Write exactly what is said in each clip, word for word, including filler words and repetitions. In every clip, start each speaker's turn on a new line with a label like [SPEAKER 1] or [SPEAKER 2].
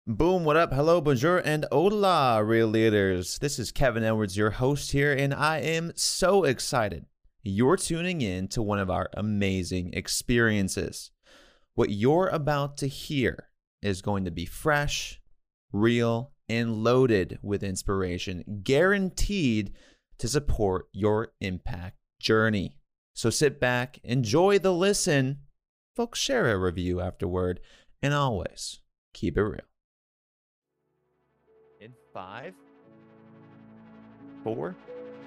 [SPEAKER 1] Boom, what up? Hello, bonjour, and hola, real leaders. This is Kevin Edwards, your host here, and I am so excited you're tuning in to one of our amazing experiences. What you're about to hear is going to be fresh, real, and loaded with inspiration, guaranteed to support your impact journey. So sit back, enjoy the listen, folks, share a review afterward, and always keep it real. In five, four,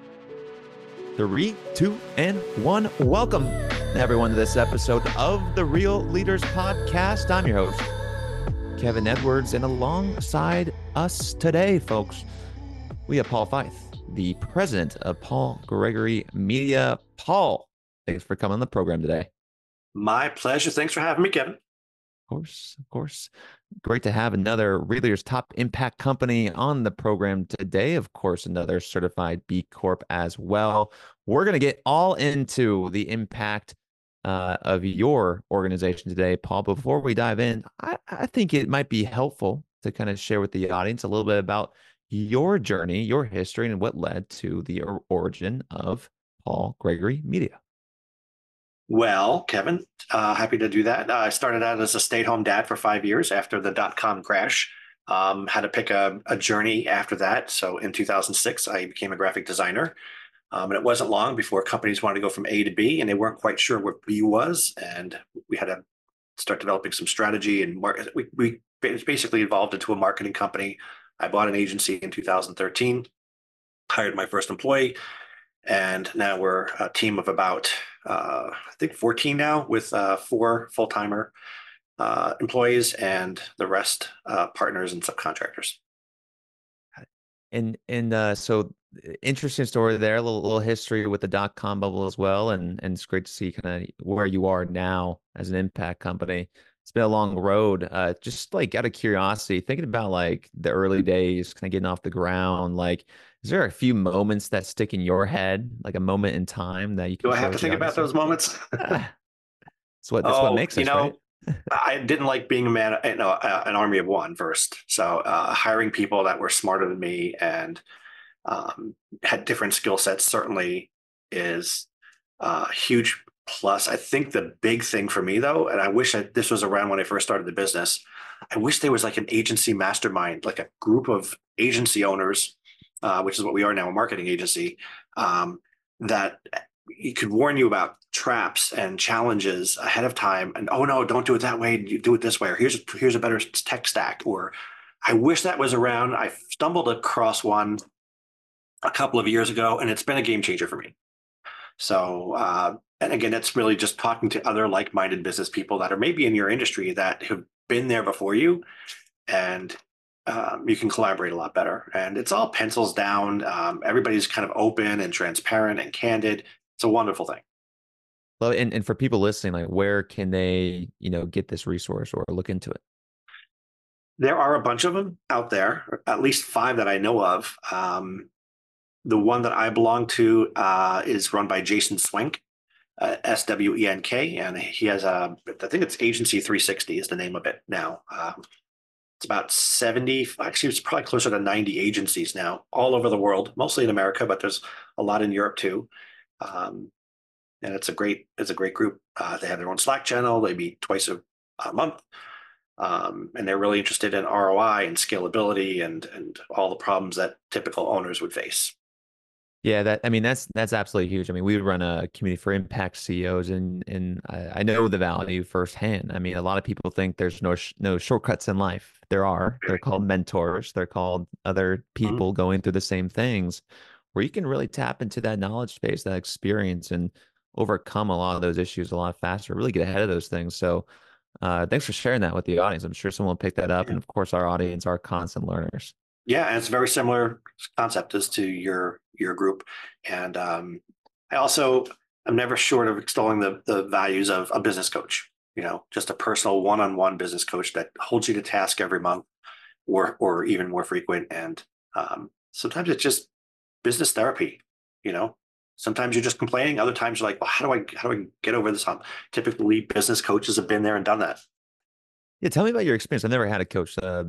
[SPEAKER 1] three, two, and one. Welcome, everyone, to this episode of the Real Leaders Podcast. I'm your host, Kevin Edwards, and alongside us today, folks, we have Paul Feith, the president of Paul Gregory Media. Paul, thanks for coming on the program today.
[SPEAKER 2] My pleasure. Thanks for having me, Kevin.
[SPEAKER 1] Of course, of course. Great to have another Real Leaders Top Impact Company on the program today. Of course, another certified B Corp as well. We're going to get all into the impact uh, of your organization today, Paul. Before we dive in, I, I think it might be helpful to kind of share with the audience a little bit about your journey, your history, and what led to the origin of Paul Gregory Media.
[SPEAKER 2] Well, Kevin, uh, happy to do that. Uh, I started out as a stay-at-home dad for five years after the dot-com crash. Um, had to pick a, a journey after that. So in two thousand six, I became a graphic designer. Um, and it wasn't long before companies wanted to go from A to B, and they weren't quite sure what B was. And we had to start developing some strategy. And mar- we, we basically evolved into a marketing company. I bought an agency in two thousand thirteen, hired my first employee. And now we're a team of about, uh, I think, fourteen now, with uh, four full-timer uh, employees and the rest uh, partners and subcontractors.
[SPEAKER 1] And and uh, so interesting story there, a little, little history with the dot-com bubble as well. And, and it's great to see kind of where you are now as an impact company. It's been a long road. Uh, just like out of curiosity, thinking about like the early days, kind of getting off the ground, like, is there a few moments that stick in your head, like a moment in time that you can
[SPEAKER 2] Do I
[SPEAKER 1] share
[SPEAKER 2] have to
[SPEAKER 1] with the
[SPEAKER 2] think about
[SPEAKER 1] audience?
[SPEAKER 2] those moments?
[SPEAKER 1] Ah, That's what that's what
[SPEAKER 2] Oh,
[SPEAKER 1] makes
[SPEAKER 2] you
[SPEAKER 1] us, right?
[SPEAKER 2] know, I didn't like being a man, you know, uh, an army of one first. So uh, hiring people that were smarter than me and um, had different skill sets certainly is a huge plus. I think the big thing for me, though, and I wish I, this was around when I first started the business, I wish there was like an agency mastermind, like a group of agency owners, uh, which is what we are now, a marketing agency, um, that he could warn you about traps and challenges ahead of time. And, oh, no, don't do it that way. You do it this way. Or here's, here's a better tech stack. Or I wish that was around. I stumbled across one a couple of years ago, and it's been a game changer for me. So, uh, and again, it's really just talking to other like-minded business people that are maybe in your industry that have been there before you, and um, you can collaborate a lot better. And it's all pencils down. Um, everybody's kind of open and transparent and candid. It's a wonderful thing.
[SPEAKER 1] Well, and, and for people listening, like where can they, you know, get this resource or look into it?
[SPEAKER 2] There are a bunch of them out there, at least five that I know of. Um, the one that I belong to uh, is run by Jason Swenk, uh, S W E N K, and he has a, I think it's Agency three sixty is the name of it now. Um, it's about seventy, actually it's probably closer to ninety agencies now all over the world, mostly in America, but there's a lot in Europe too. Um, and it's a great, it's a great group. Uh, they have their own Slack channel. They meet twice a, a month. Um, and they're really interested in R O I and scalability and, and all the problems that typical owners would face.
[SPEAKER 1] Yeah, that I mean that's that's absolutely huge. I mean, we run a community for impact C E Os, and and I, I know the value firsthand. I mean, a lot of people think there's no sh no shortcuts in life. There are. They're called mentors. They're called other
[SPEAKER 2] Mhm.
[SPEAKER 1] people going through the same things, where you can really tap into that knowledge base, that experience, and overcome a lot of those issues a lot faster. Really get ahead of those things. So, uh, thanks for sharing that with the audience. I'm sure someone will pick that up,
[SPEAKER 2] Yeah.
[SPEAKER 1] and of course, our audience are constant learners.
[SPEAKER 2] Yeah, and it's a very similar concept as to your your group. And um, I also am never short of extolling the the values of a business coach. You know, just a personal one-on-one business coach that holds you to task every month, or or even more frequent. And um, sometimes it's just business therapy. You know, sometimes you're just complaining. Other times you're like, well, how do I how do I get over this hump? Typically, business coaches have been there and done that.
[SPEAKER 1] Yeah, tell me about your experience. I've never had a coach. Uh,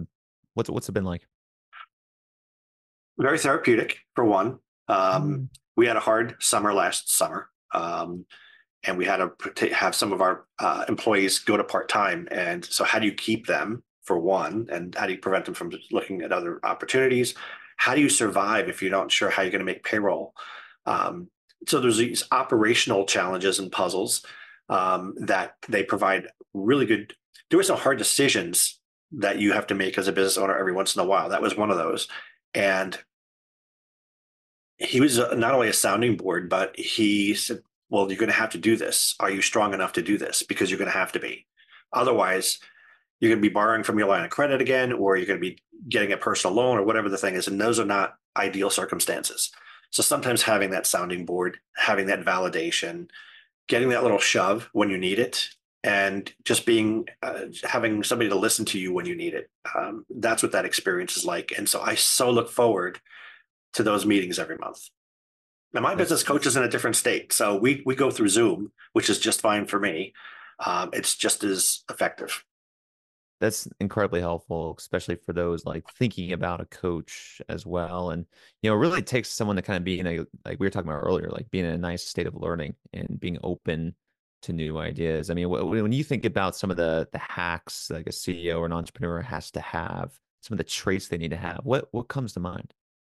[SPEAKER 1] What's what's it been like?
[SPEAKER 2] Very therapeutic for one. Um,
[SPEAKER 1] Mm.
[SPEAKER 2] we had a hard summer last summer. Um, and we had to have some of our uh, employees go to part-time. And so how do you keep them for one? And how do you prevent them from looking at other opportunities? How do you survive if you're not sure how you're going to make payroll? Um, so there's these operational challenges and puzzles um, that they provide really good. There were some hard decisions that you have to make as a business owner every once in a while. That was one of those. And he was not only a sounding board, but he said, well, you're going to have to do this. Are you strong enough to do this? Because you're going to have to be. Otherwise, you're going to be borrowing from your line of credit again, or you're going to be getting a personal loan or whatever the thing is. And those are not ideal circumstances. So sometimes having that sounding board, having that validation, getting that little shove when you need it, and just being, uh, having somebody to listen to you when you need it. Um, that's what that experience is like. And so I so look forward to those meetings every month. Now, my
[SPEAKER 1] That's
[SPEAKER 2] business coach is in a different state, so we we go through Zoom, which is just fine for me. Um, it's just as effective.
[SPEAKER 1] that's incredibly helpful, especially for those like thinking about a coach as well. And you know, it really takes someone to kind of be in a, like we were talking about earlier, like being in a nice state of learning and being open to new ideas. I mean, wh- when you think about some of the the hacks like a C E O or an entrepreneur has to have, some of the traits they need to have, what what comes to mind?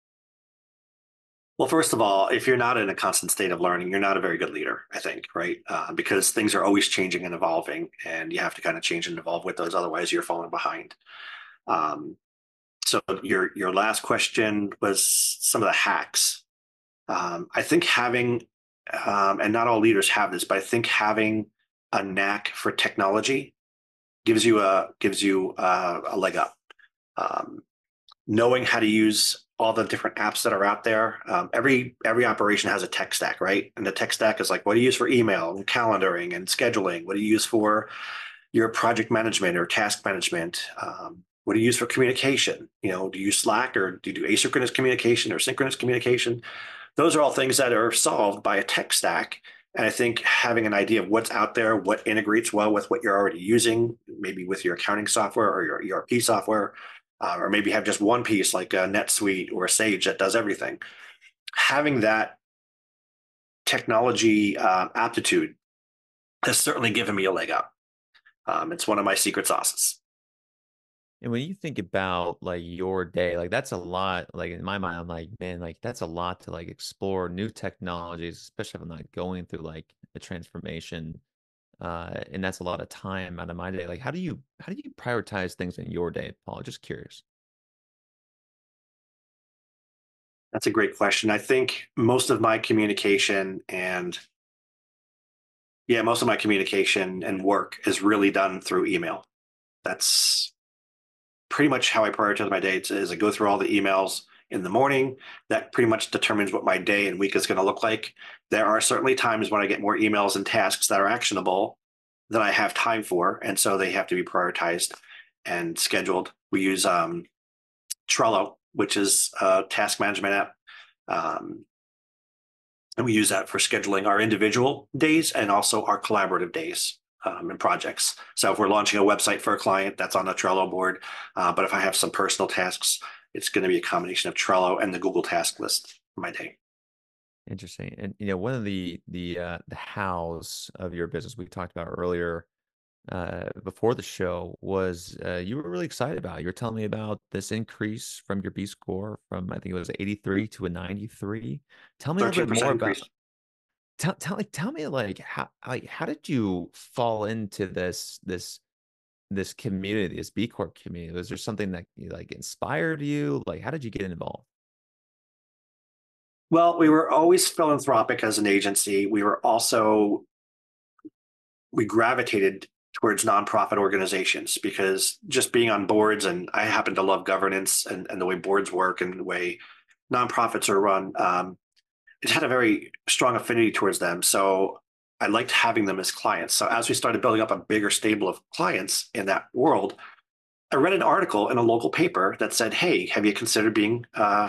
[SPEAKER 2] Well, first of all, if you're not in a constant state of learning, you're not a very good leader, I think, right? Uh, because things are always changing and evolving, and you have to kind of change and evolve with those. Otherwise, you're falling behind. Um, so your your last question was some of the hacks. Um, I think having, um, and not all leaders have this, but I think having a knack for technology gives you a gives you a, a leg up. Um, Knowing how to use all the different apps that are out there. Um, every every operation has a tech stack, right? And the tech stack is like, what do you use for email and calendaring and scheduling? What do you use for your project management or task management? Um, what do you use for communication? You know, do you use Slack, or do you do asynchronous communication or synchronous communication? Those are all things that are solved by a tech stack. And I think having an idea of what's out there, what integrates well with what you're already using, maybe with your accounting software or your E R P software, uh, or maybe have just one piece like a NetSuite or a Sage that does everything. Having that technology uh, aptitude has certainly given me a leg up. Um, it's one of my secret sauces.
[SPEAKER 1] And when you think about like your day, like that's a lot. Like in my mind, I'm like, man, like that's a lot to like explore new technologies, especially if I'm not going through like a transformation. Uh, and that's a lot of time out of my day. Like, how do you how do you prioritize things in your day, Paul? Just curious.
[SPEAKER 2] That's a great question. I think most of my communication and yeah, most of my communication and work is really done through email. That's pretty much how I prioritize my day. Is I go through all the emails in the morning. That pretty much determines what my day and week is going to look like. There are certainly times when I get more emails and tasks that are actionable that I have time for, and so they have to be prioritized and scheduled. We use um, Trello, which is a task management app. Um, and we use that for scheduling our individual days and also our collaborative days um, and projects. So if we're launching a website for a client, that's on a Trello board. Uh, but if I have some personal tasks, it's going to be a combination of Trello and the Google task list for my day.
[SPEAKER 1] Interesting. And you know, one of the the uh the hows of your business we talked about earlier uh before the show was uh you were really excited about. You were telling me about this increase from your B score from I think it was eighty-three to a ninety-three. Tell me a little bit more
[SPEAKER 2] thirteen percent
[SPEAKER 1] about
[SPEAKER 2] increase.
[SPEAKER 1] tell tell like tell me like how like how did you fall into this this this community, this B Corp community? Was there something that like inspired you? Like how did you get involved?
[SPEAKER 2] Well, we were always philanthropic as an agency. We were also, we gravitated towards nonprofit organizations because just being on boards, and I happen to love governance and, and the way boards work and the way nonprofits are run. Um, it had a very strong affinity towards them. So I liked having them as clients. So as we started building up a bigger stable of clients in that world, I read an article in a local paper that said, hey, have you considered being uh,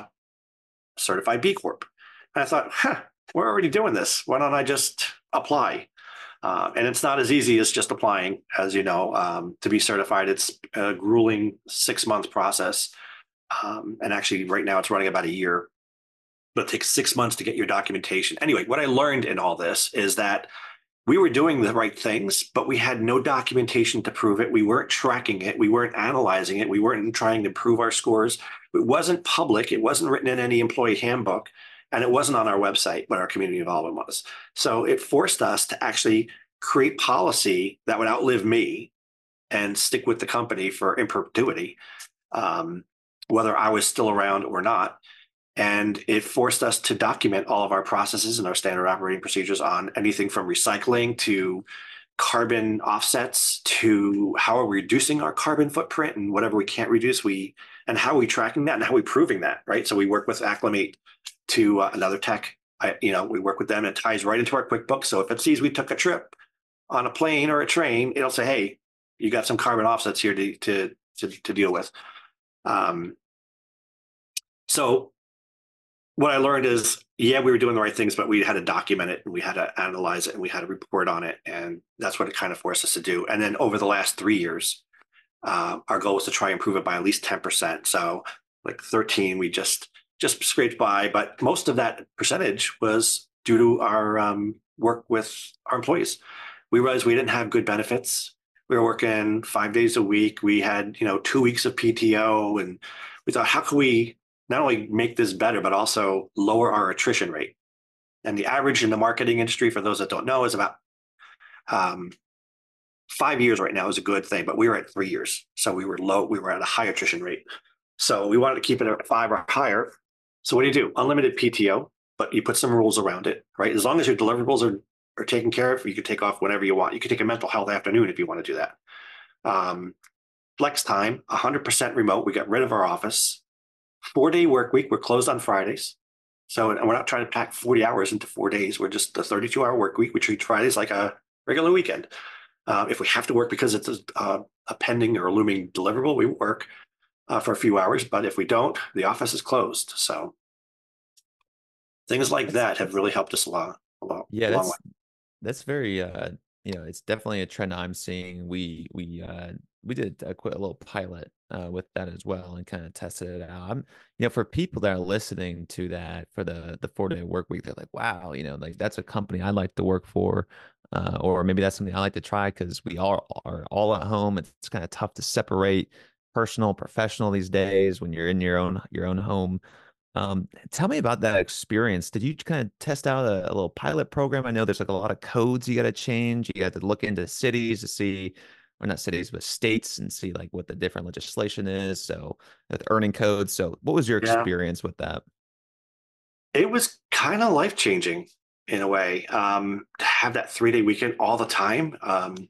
[SPEAKER 2] certified B Corp? And I thought, huh, we're already doing this. Why don't I just apply? Uh, and it's not as easy as just applying, as you know, um, to be certified. It's a grueling six month process. Um, and actually, right now it's running about a year, but it takes six months to get your documentation. Anyway, what I learned in all this is that we were doing the right things, but we had no documentation to prove it. We weren't tracking it. We weren't analyzing it. We weren't trying to improve our scores. It wasn't public. It wasn't written in any employee handbook. And it wasn't on our website, but our community involvement was. So it forced us to actually create policy that would outlive me and stick with the company for in perpetuity, um, whether I was still around or not. And it forced us to document all of our processes and our standard operating procedures on anything from recycling to carbon offsets to how are we reducing our carbon footprint, and whatever we can't reduce, we and how are we tracking that and how are we proving that, right? So we work with Acclimate to uh, another tech. I, you know, we work with them and it ties right into our QuickBooks. So if it sees we took a trip on a plane or a train, it'll say, hey, you got some carbon offsets here to to to, to deal with. Um, so what I learned is, yeah, we were doing the right things, but we had to document it and we had to analyze it and we had to report on it. And that's what it kind of forced us to do. And then over the last three years, uh, our goal was to try and improve it by at least ten percent. So like thirteen, we just just scraped by, but most of that percentage was due to our um, work with our employees. We realized we didn't have good benefits. We were working five days a week. We had, you know, two weeks of P T O, and we thought, how can we not only make this better, but also lower our attrition rate? And the average in the marketing industry, for those that don't know, is about um, five years right now is a good thing, but we were at three years. So we were low, we were at a high attrition rate. So we wanted to keep it at five or higher. So what do you do? Unlimited P T O, but you put some rules around it, right? As long as your deliverables are, are taken care of, you can take off whenever you want. You can take a mental health afternoon if you want to do that. Um, flex time, one hundred percent remote. We got rid of our office. Four-day work week. We're closed on Fridays. So and we're not trying to pack forty hours into four days. We're just a thirty-two hour work week. We treat Fridays like a regular weekend. Uh, if we have to work because it's a, a pending or a looming deliverable, we work uh, for a few hours. But if we don't, the office is closed. So things like
[SPEAKER 1] That's,
[SPEAKER 2] that have really helped us a lot. A lot,
[SPEAKER 1] yeah,
[SPEAKER 2] a long way.
[SPEAKER 1] that's that's very uh you know, it's definitely a trend I'm seeing. We we uh we did a, quick, a little pilot uh with that as well and kind of tested it out. I'm you know, for people that are listening to that for the the four day work week, they're like, wow, you know, like that's a company I like to work for. Uh, or maybe that's something I like to try because we all are all at home. It's, it's kind of tough to separate personal, professional these days when you're in your own your own home. Um, tell me about that experience. Did you kind of test out a, a little pilot program? I know there's like a lot of codes you got to change. You got to look into cities to see, or not cities, but states and see like what the different legislation is. So with earning codes. So what was your
[SPEAKER 2] Yeah,
[SPEAKER 1] experience with that?
[SPEAKER 2] it was kind of life changing in a way, um, to have that three day weekend all the time. Um,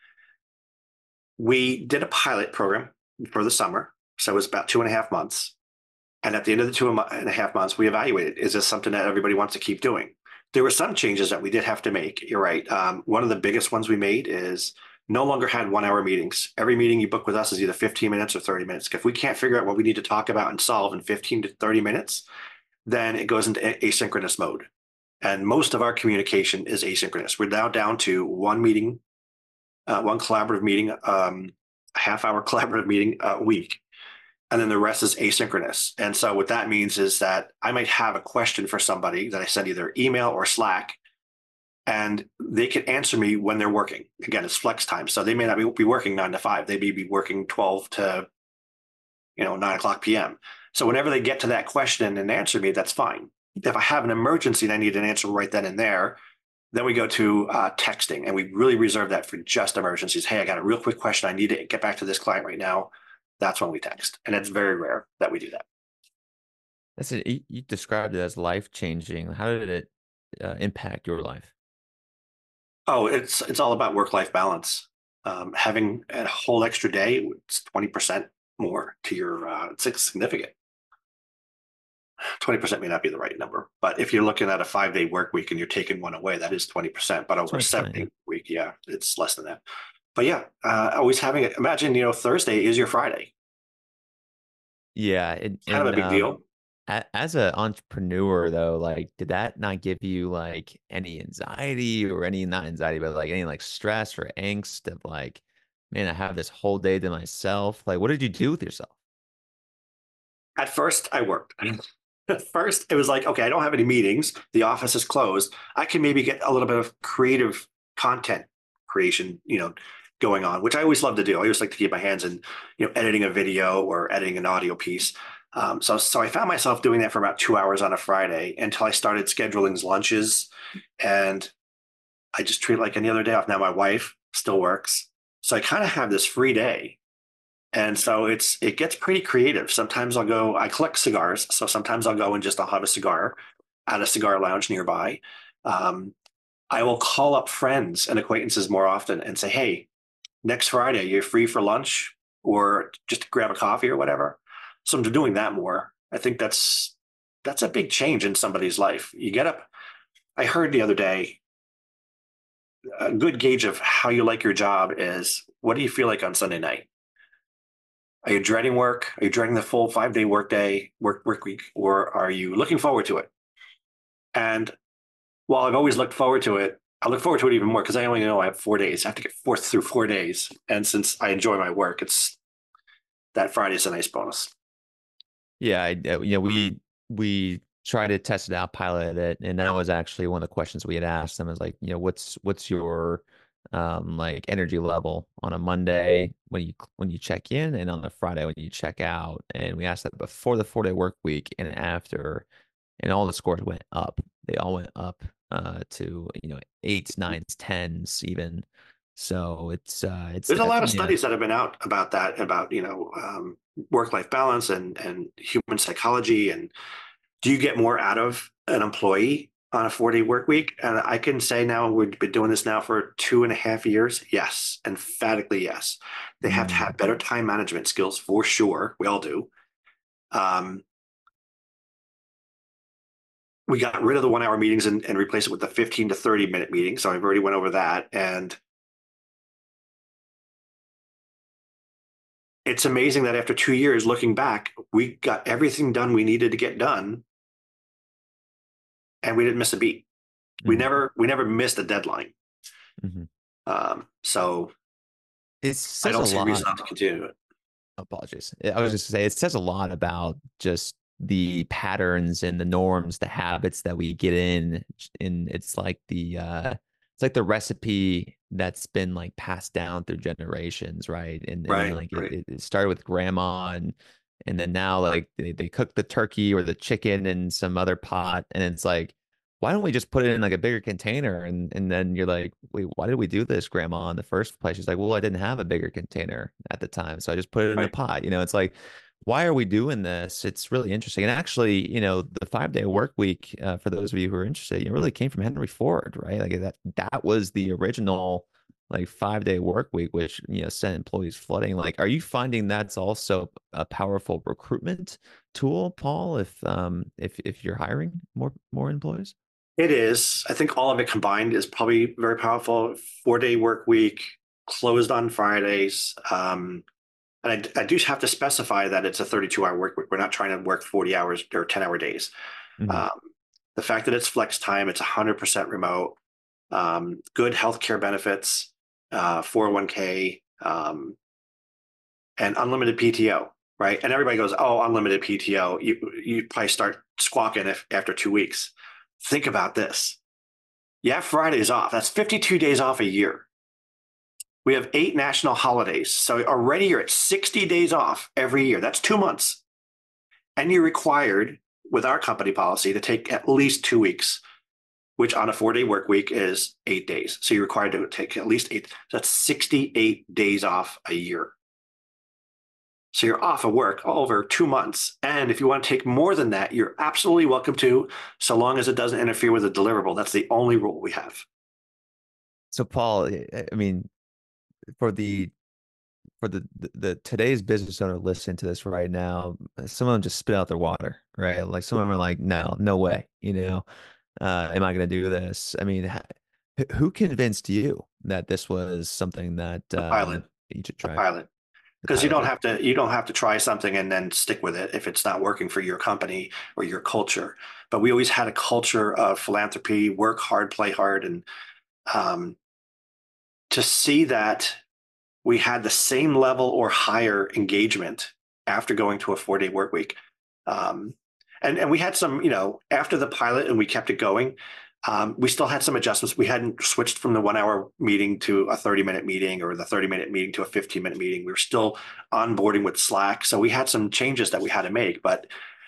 [SPEAKER 2] we did a pilot program for the summer. So it was about two and a half months. And at the end of the two and a half months, we evaluated, is this something that everybody wants to keep doing? There were some changes that we did have to make. You're right. Um, one of the biggest ones we made is no longer had one hour meetings. Every meeting you book with us is either fifteen minutes or thirty minutes. If we can't figure out what we need to talk about and solve in fifteen to thirty minutes, then it goes into asynchronous mode. And most of our communication is asynchronous. We're now down to one meeting, uh, one collaborative meeting, um, a half hour collaborative meeting a week. And then the rest is asynchronous. And so what that means is that I might have a question for somebody that I send either email or Slack, and they can answer me when they're working. Again, it's flex time. So they may not be, be working nine to five. They may be working twelve to, you know, nine o'clock P M. So whenever they get to that question and answer me, that's fine. If I have an emergency and I need an answer right then and there, then we go to uh, texting, and we really reserve that for just emergencies. Hey, I got a real quick question. I need to get back to this client right now. That's when we text. And it's very rare that we do that.
[SPEAKER 1] That's it. You, you described it as life changing. How did it uh, impact your life?
[SPEAKER 2] Oh, it's it's all about work-life balance. Um, having a whole extra day, it's twenty percent more to your, uh, it's significant. twenty percent may not be the right number, but if you're looking at a five day work week and you're taking one away, that is twenty percent. But over a seven day
[SPEAKER 1] Yeah.
[SPEAKER 2] week, yeah, it's less than that. But yeah, uh, always having it. Imagine, you know, Thursday is your Friday.
[SPEAKER 1] Yeah. And,
[SPEAKER 2] Kind of
[SPEAKER 1] and
[SPEAKER 2] a big
[SPEAKER 1] um,
[SPEAKER 2] deal.
[SPEAKER 1] A- As an entrepreneur, though, like, did that not give you like any anxiety or any, not anxiety, but like any like stress or angst of like, man, I have this whole day to myself. Like, what did you do with yourself?
[SPEAKER 2] At first, I worked. At first, it was like, okay, I don't have any meetings. The office is closed. I can maybe get a little bit of creative content creation, you know, going on, which I always love to do. I always like to keep my hands in, you know, editing a video or editing an audio piece. Um, so, so I found myself doing that for about two hours on a Friday until I started scheduling lunches, and I just treat it like any other day off. Now my wife still works, so I kind of have this free day, and so it's it gets pretty creative. Sometimes I'll go, I collect cigars. So sometimes I'll go and just I'll have a cigar at a cigar lounge nearby. Um, I will call up friends and acquaintances more often and say, hey, next Friday, you're free for lunch or just to grab a coffee or whatever. So I'm doing that more. I think that's that's a big change in somebody's life. You get up. I heard the other day a good gauge of how you like your job is what do you feel like on Sunday night? Are you dreading work? Are you dreading the full five day work day, work work week, or are you looking forward to it? And while I've always looked forward to it, I look forward to it even more because I only know I have four days. I have to get forth through four days. And since I enjoy my work, it's that Friday is a nice bonus.
[SPEAKER 1] Yeah, I, uh, you know, we we tried to test it out, pilot it, and that was actually one of the questions we had asked them is like, you know, what's what's your um like energy level on a Monday when you when you check in and on a Friday when you check out, and we asked that before the four day work week and after, and all the scores went up. They all went up uh to you know eights, nines, tens even. So it's uh it's
[SPEAKER 2] There's a lot of
[SPEAKER 1] definitely a
[SPEAKER 2] studies that have been out about that, about you know um, work-life balance and and human psychology, and do you get more out of an employee on a four day work week? And I can say now, we've been doing this now for two and a half years. Yes, emphatically yes. They have to
[SPEAKER 1] mm,
[SPEAKER 2] have better time management skills for sure. We all do. Um, we got rid of the one hour meetings and, and replaced it with the fifteen to thirty minute meeting. So I've already went over that. And it's amazing that after two years looking back, we got everything done we needed to get done, and we didn't miss a beat. We
[SPEAKER 1] mm,
[SPEAKER 2] never we never missed a deadline.
[SPEAKER 1] mhm.
[SPEAKER 2] Um, so
[SPEAKER 1] It
[SPEAKER 2] I
[SPEAKER 1] says a
[SPEAKER 2] don't see a reason
[SPEAKER 1] lot.
[SPEAKER 2] not to continue it.
[SPEAKER 1] Apologies. I was just to say it says a lot about just the patterns and the norms, the habits that we get in, and it's like the uh it's like the recipe that's been like passed down through generations, right? And and then
[SPEAKER 2] Right,
[SPEAKER 1] like
[SPEAKER 2] right.
[SPEAKER 1] it, it started with grandma, and and then now like they, they cook the turkey or the chicken in some other pot, and it's like, why don't we just put it in like a bigger container? And and then you're like, wait, why did we do this, Grandma, in the first place? She's like, well, I didn't have a bigger container at the time, so I just put it in the
[SPEAKER 2] Right.
[SPEAKER 1] pot. You know, it's like, why are we doing this? It's really interesting. And actually, you know, the five day work week, uh, for those of you who are interested, it really came from Henry Ford, right? Like that that was the original like five day work week, which you know sent employees flooding. Like, are you finding that's also a powerful recruitment tool, Paul? If um if if you're hiring more more employees?
[SPEAKER 2] It is. I think all of it combined is probably very powerful. Four day work week, closed on Fridays. Um, and I, I do have to specify that it's a thirty-two hour work week. We're not trying to work forty hours or ten hour days.
[SPEAKER 1] Mhm.
[SPEAKER 2] Um, the fact that it's flex time, it's one hundred percent remote, um, good healthcare benefits, uh, four oh one k, um, and unlimited P T O, right? And everybody goes, oh, unlimited P T O. You, you probably start squawking if, after two weeks. Think about this. You have Fridays off. That's fifty-two days off a year. We have eight national holidays. So already you're at sixty days off every year. That's two months. And you're required with our company policy to take at least two weeks, which on a four day work week is eight days. So you're required to take at least eight. That's sixty-eight days off a year. So you're off of work over two months. And if you want to take more than that, you're absolutely welcome to, so long as it doesn't interfere with a deliverable. That's the only rule we have.
[SPEAKER 1] So Paul, I I mean, for the for the, the the today's business owner listening to this right now, some of them just spit out their water, right? Like some of them are like, no, no way, you know, uh, am I going to do this? I mean, ha- who convinced you that this was something that
[SPEAKER 2] The
[SPEAKER 1] um,
[SPEAKER 2] pilot,
[SPEAKER 1] you should
[SPEAKER 2] the
[SPEAKER 1] try?
[SPEAKER 2] pilot.
[SPEAKER 1] the
[SPEAKER 2] Because you
[SPEAKER 1] title
[SPEAKER 2] don't
[SPEAKER 1] did.
[SPEAKER 2] have to you don't have to try something and then stick with it if it's not working for your company or your culture. But we always had a culture of philanthropy, work hard, play hard, and um, to see that we had the same level or higher engagement after going to a four day work week. Um, and, and we had some, you know, after the pilot and we kept it going, um, we still had some adjustments. We hadn't switched from the one hour meeting to a thirty minute meeting or the thirty minute meeting to a fifteen minute meeting. We were still onboarding with Slack. So we had some changes that we had to make. But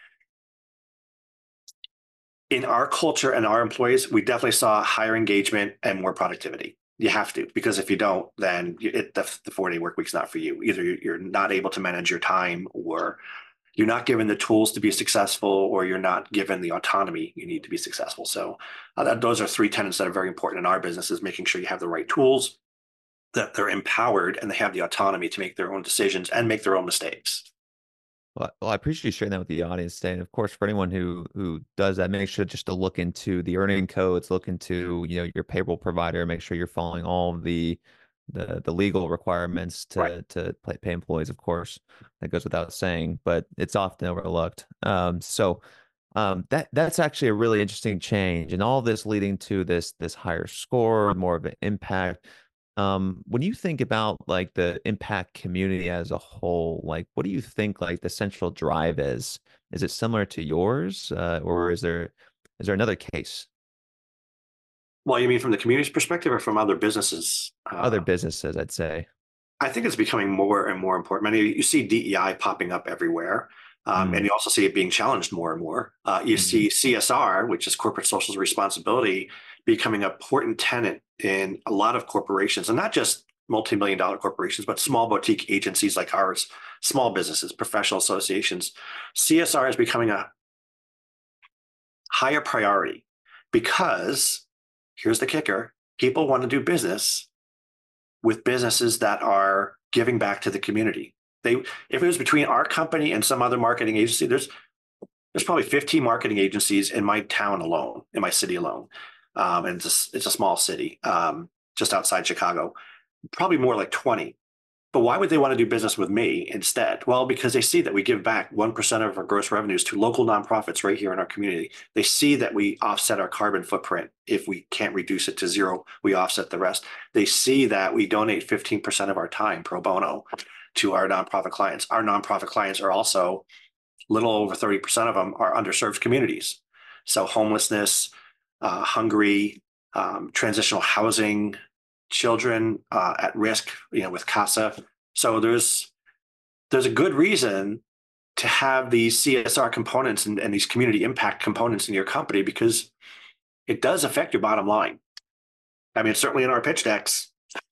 [SPEAKER 2] in our culture and our employees, we definitely saw higher engagement and more productivity. You have to, because if you don't, then it, the, the four day work week's not for you. Either you're not able to manage your time, or you're not given the tools to be successful, or you're not given the autonomy you need to be successful. So uh, that, those are three tenets that are very important in our business: is making sure you have the right tools, that they're empowered, and they have the autonomy to make their own decisions and make their own mistakes.
[SPEAKER 1] Well, well, I appreciate you sharing that with the audience today. And of course, for anyone who who does that, make sure just to look into the earning codes, look into, you know, your payroll provider, make sure you're following all of the the the legal requirements
[SPEAKER 2] Right.
[SPEAKER 1] to to pay, pay employees. Of course, that goes without saying, but it's often overlooked. Um, so um, that that's actually a really interesting change, and all this leading to this this higher score, more of an impact. Um, when you think about like the impact community as a whole, like what do you think like the central drive is? Is it similar to yours, uh, or is there is there another case?
[SPEAKER 2] Well, you mean from the community's perspective or from other businesses?
[SPEAKER 1] Other
[SPEAKER 2] Uh,
[SPEAKER 1] businesses, I'd say.
[SPEAKER 2] I think it's becoming more and more important. Many you see D E I popping up everywhere, um, and
[SPEAKER 1] Mm,
[SPEAKER 2] you also see it being challenged more and more. Uh, you
[SPEAKER 1] mm,
[SPEAKER 2] see C S R, which is corporate social responsibility, becoming an important tenet in a lot of corporations, and not just multi-million dollar corporations, but small boutique agencies like ours, small businesses, professional associations. C S R is becoming a higher priority because here's the kicker: people want to do business with businesses that are giving back to the community. They, if it was between our company and some other marketing agency, there's there's probably fifteen marketing agencies in my town alone, in my city alone, um, and it's a, it's a small city, um, just outside Chicago. Probably more like twenty. But why would they want to do business with me instead? Well, because they see that we give back one percent of our gross revenues to local nonprofits right here in our community. They see that we offset our carbon footprint. If we can't reduce it to zero, we offset the rest. They see that we donate fifteen percent of our time pro bono to our nonprofit clients. Our nonprofit clients are also, little over thirty percent of them are underserved communities. So homelessness, uh, hungry, um, transitional housing, children uh, at risk, you know, with CASA. So there's there's a good reason to have these C S R components and, and these community impact components in your company, because it does affect your bottom line. I mean, certainly in our pitch decks.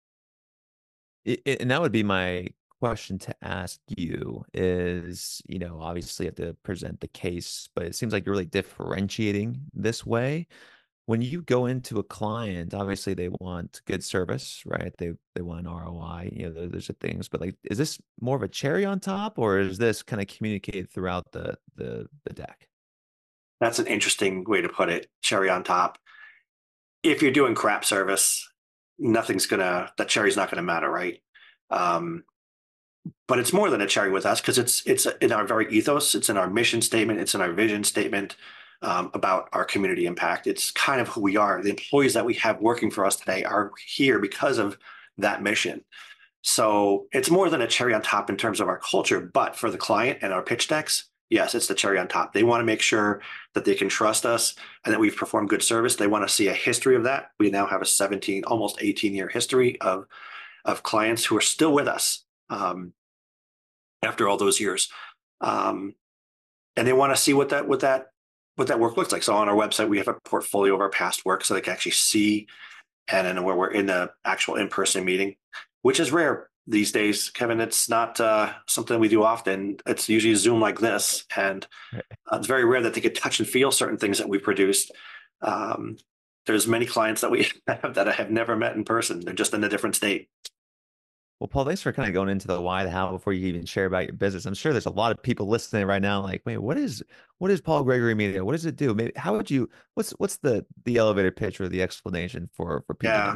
[SPEAKER 1] It, it- and that would be my question to ask you is, you know, obviously you have to present the case, but it seems like you're really differentiating this way. When you go into a client, obviously they want good service, right? They they want an R O I, you know, those, those are things. But like, is this more of a cherry on top, or is this kind of communicated throughout the the the deck?
[SPEAKER 2] That's an interesting way to put it. Cherry on top. If you're doing crap service, nothing's gonna, that cherry's not gonna matter, right? Um, but it's more than a cherry with us because it's it's in our very ethos, it's in our mission statement, it's in our vision statement, um, about our community impact. It's kind of who we are. The employees that we have working for us today are here because of that mission. So it's more than a cherry on top in terms of our culture, but for the client and our pitch decks, yes, it's the cherry on top. They want to make sure that they can trust us and that we've performed good service. They want to see a history of that. We now have a seventeen, almost eighteen year history of of clients who are still with us, um, after all those years. Um, and they want to see what that what that what that work looks like. So on our website, we have a portfolio of our past work so they can actually see. And then where we're in the actual in-person meeting, which is rare these days, Kevin. It's not uh, something we do often. It's usually Zoom like this, and uh, it's very rare that they could touch and feel certain things that we produced. Um, there's many clients that we have that I have never met in person. They're just in a different state.
[SPEAKER 1] Well, Paul, thanks for kind of going into the why, the how before you even share about your business. I'm sure there's a lot of people listening right now, like, wait, what is what is Paul Gregory Media? What does it do? Maybe how would you what's what's the the elevator pitch or the explanation for for people
[SPEAKER 2] Yeah.
[SPEAKER 1] to?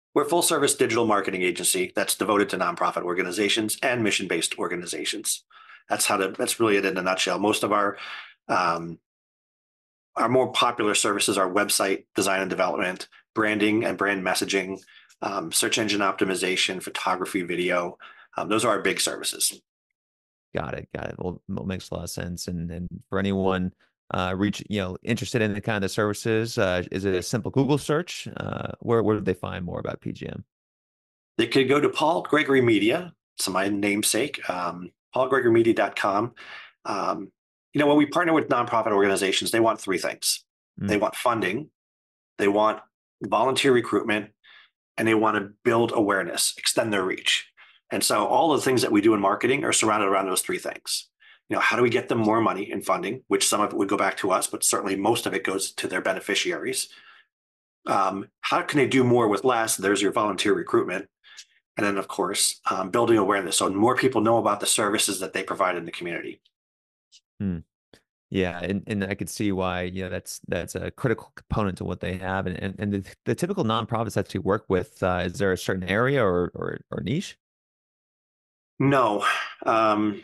[SPEAKER 2] We're a full service digital marketing agency that's devoted to nonprofit organizations and mission based organizations. That's how to, that's really it in a nutshell. Most of our, um, our more popular services are website design and development, branding and brand messaging, um, search engine optimization, photography, video. Um, those are our big services.
[SPEAKER 1] Got it. Got it. Well, it makes a lot of sense. And and for anyone uh reach, you know, interested in the kind of services, uh, is it a simple Google search? Uh, where where do they find more about P G M?
[SPEAKER 2] They could go to Paul Gregory Media. It's my namesake, um, paul gregory media dot com. Um, you know, when we partner with nonprofit organizations, they want three things. They
[SPEAKER 1] Mm,
[SPEAKER 2] want funding, they want volunteer recruitment, and they want to build awareness, extend their reach. And so all of the things that we do in marketing are surrounded around those three things. You know, how do we get them more money in funding, which some of it would go back to us, but certainly most of it goes to their beneficiaries. Um, how can they do more with less? There's your volunteer recruitment. And then, of course, um, building awareness so more people know about the services that they provide in the community.
[SPEAKER 1] mm. Yeah, and, and I could see why, you know, that's that's a critical component to what they have. And and, and the, the typical nonprofits that you work with, uh, is there a certain area or or, or niche?
[SPEAKER 2] No, um,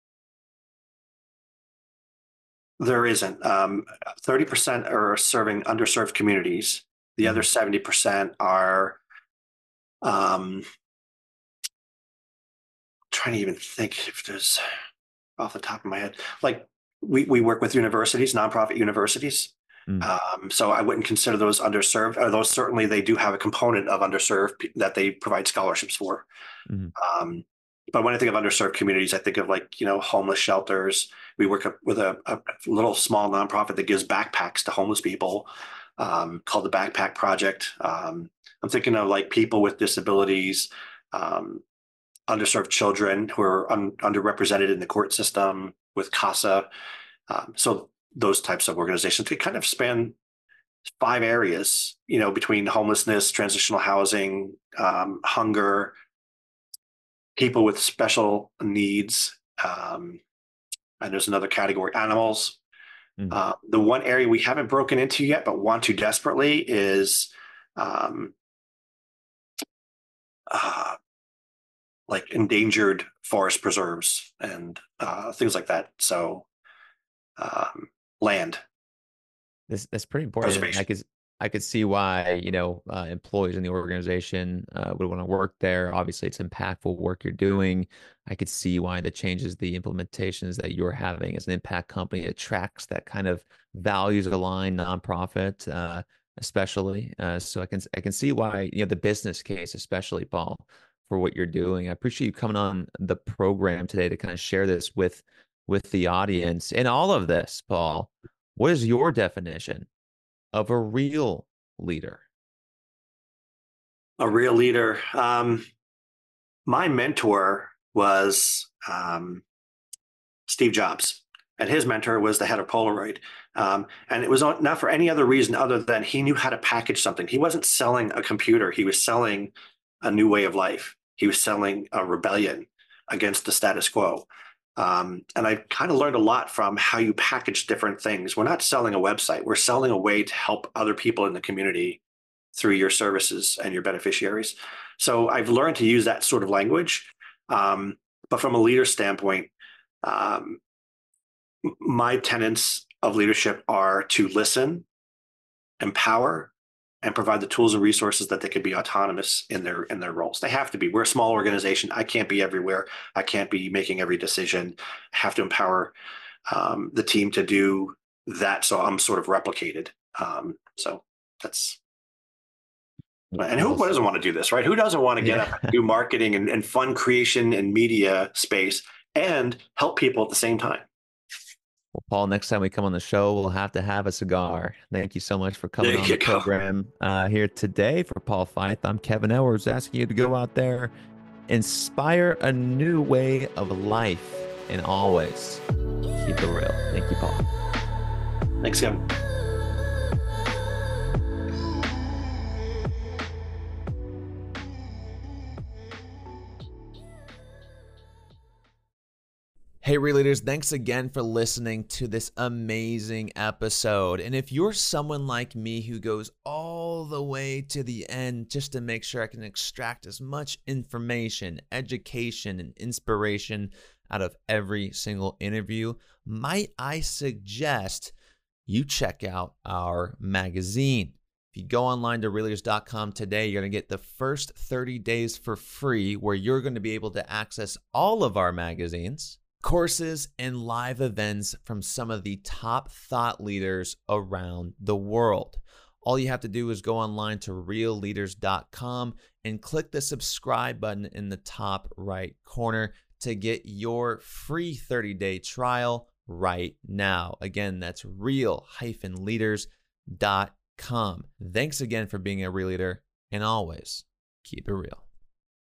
[SPEAKER 2] there isn't. Um, thirty percent are serving underserved communities. The other
[SPEAKER 1] Mhm.
[SPEAKER 2] seventy percent are um, trying to even think if there's off the top of my head, like we, we work with universities, nonprofit universities.
[SPEAKER 1] Mm,
[SPEAKER 2] Um, so I wouldn't consider those underserved, although certainly they do have a component of underserved pe- that they provide scholarships for.
[SPEAKER 1] mhm,
[SPEAKER 2] Um, but when I think of underserved communities, I think of like, you know, homeless shelters. We work with a, a little small nonprofit that gives backpacks to homeless people, um, called the Backpack Project. Um, I'm thinking of like people with disabilities, um, underserved children who are un- underrepresented in the court system with CASA. Um, so those types of organizations, they kind of span five areas, you know, between homelessness, transitional housing, um, hunger, people with special needs, um, and there's another category, animals.
[SPEAKER 1] mm.
[SPEAKER 2] Uh, the one area we haven't broken into yet, but want to desperately is um, uh, like endangered forest preserves and uh, things like that. So um, land
[SPEAKER 1] This that's pretty important. And I
[SPEAKER 2] preservation.
[SPEAKER 1] could I could see why, you know, uh, employees in the organization uh, would want to work there. Obviously, it's impactful work you're doing. I could see why the changes, the implementations that you're having as an impact company attracts that kind of values aligned nonprofit, uh, especially. Uh, so I can I can see why, you know, the business case, especially Paul, for what you're doing. I appreciate you coming on the program today to kind of share this with with the audience. And all of this, Paul, what is your definition of a real leader?
[SPEAKER 2] A real leader. Um, my mentor was um, Steve Jobs, and his mentor was the head of Polaroid. Um, and it was not for any other reason other than he knew how to package something. He wasn't selling a computer, he was selling a new way of life. He was selling a rebellion against the status quo. Um, and I kind of learned a lot from how you package different things. We're not selling a website, we're selling a way to help other people in the community through your services and your beneficiaries. So I've learned to use that sort of language. Um, but from a leader standpoint, um, my tenets of leadership are to listen, empower, and provide the tools and resources that they can be autonomous in their in their roles. They have to be. We're a small organization. I can't be everywhere. I can't be making every decision. I have to empower um, the team to do that. So I'm sort of replicated. Um, so that's and who
[SPEAKER 1] Well said.
[SPEAKER 2] doesn't want to do this, right? Who doesn't want to get
[SPEAKER 1] Yeah.
[SPEAKER 2] up and do marketing and, and fund creation and media space and help people at the same time?
[SPEAKER 1] Well, Paul, next time we come on the show, we'll have to have a cigar. Thank you so much for coming
[SPEAKER 2] There
[SPEAKER 1] on
[SPEAKER 2] you
[SPEAKER 1] the
[SPEAKER 2] go.
[SPEAKER 1] program uh, here today. For Paul Fife, I'm Kevin Edwards, asking you to go out there, inspire a new way of life, and always keep it real. Thank you, Paul.
[SPEAKER 2] Thanks, Kevin.
[SPEAKER 1] Hey, Hey, Real Leaders, thanks again for listening to this amazing episode. And if you're someone like me who goes all the way to the end just to make sure I can extract as much information, education, and inspiration out of every single interview, might I suggest you check out our magazine. If you go online to real leaders dot com today, you're going to get the first thirty days for free, where you're going to be able to access all of our magazines, courses, and live events from some of the top thought leaders around the world. All you have to do is go online to real leaders dot com and click the subscribe button in the top right corner to get your free thirty-day trial right now. Again, that's real leaders dot com. Thanks again for being a Real Leader, and always keep it real.